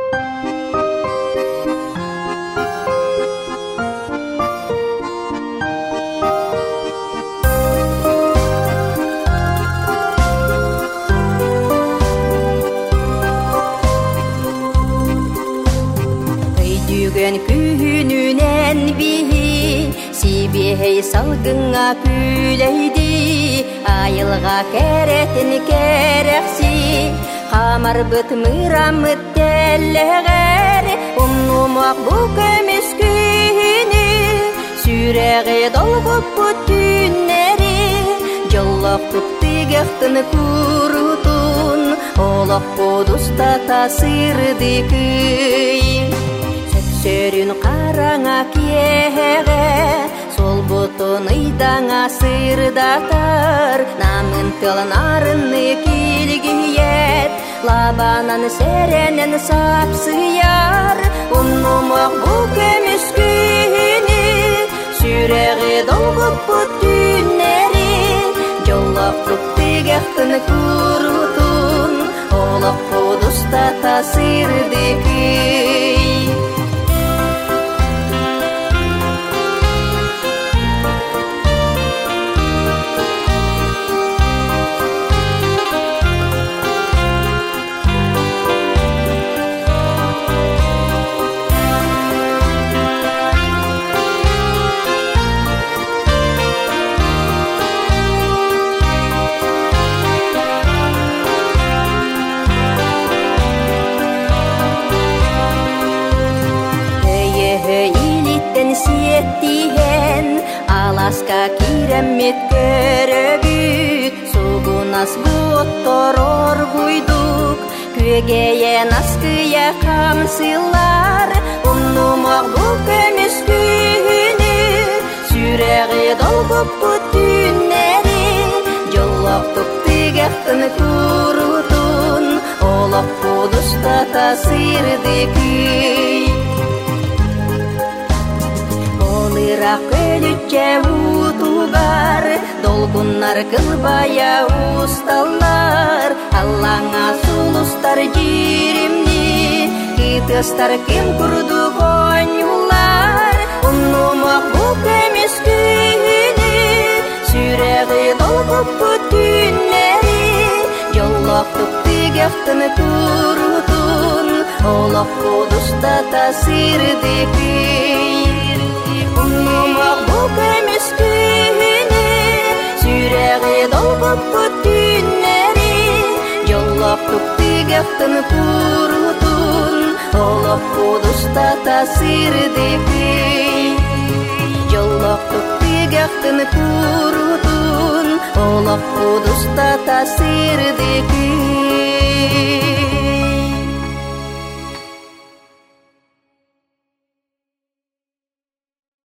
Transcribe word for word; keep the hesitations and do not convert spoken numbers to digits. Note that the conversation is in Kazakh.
Күнүнен биhi сибей салгыңа күлейди айылга керетин керекси камар быт мырамыт теллегер умнумак бу көмүс күнү сүреге долгуп бүтүннери жоллоктук тигехтин курутун олок бодуста тасырды кый Сөрүн караңа киеге сол бутун ыйдаңа сырдатар намын тылын арыны килгиет лабанан серенен сапсыяр умнумак бу көмүс күнү сүреги долгуп бүтүннери жоллоктук тигехтин курутун олок бодуста тасырды кый Сиеттиен аласка киреммит көрөгүт сугунас буотторор буйдук күегейен аскыя камсылар умнумак бу көмүс күнү сүреги долгуп бүтүннери жоллоктук тигехтин курутун олок бодуста тасырды кый Олырақ көлүтче утугар долгуннар кылбая усталлар аллаңа сулустар жиримни кытыстар ким курду конюлар умнумак бу көмүс күнү сүреги долгуп бүтүннери жоллоктук тигехтин курутун олок бодуста тасырды кый Умнумак бу көмүс күнү сүреги долгуп бүтүннери жоллоктук тигехтин курутун олок бодуста тасырды кый жоллоктук тигехтин курутун олок бодуста тасырды кый